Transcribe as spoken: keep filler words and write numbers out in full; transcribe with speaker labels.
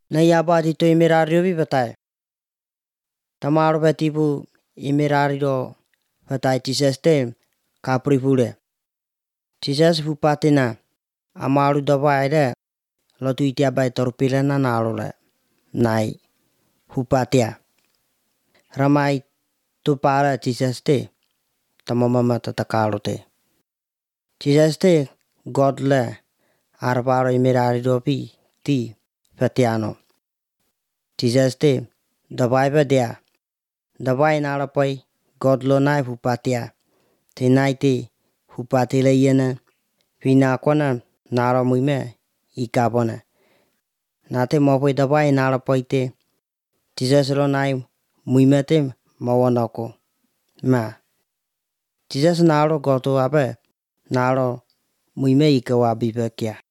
Speaker 1: नहीं आबादी तो इमेरारियो भी बताए तमारो बतीबू इमेरारियो बताए टीचर्सते कापड़ी पूड़े टीचर्स फुपाते ना amaru दबाए रे लतु इतिया बाय तोरपिले ना नारो ले नाई फुपातिया ramai tu para टीचर्सते तमममा ततकारोते टीचर्सते godle arparo imerariyo pi ti fatiano टीचर्सते दबाए बे दिया दबाए नारा पई godlo नाई फुपातिया ते नाई ते फुपाते ले येना फिना कोना नारा मुइमे इकाबोना नाते मोपई दबाए नारा पई ते टीचर्स रो नाई मुइमे ते मवनको मा टीचर्स नारो गोतो आबे नारो मुइमे इकावा बिबे क्या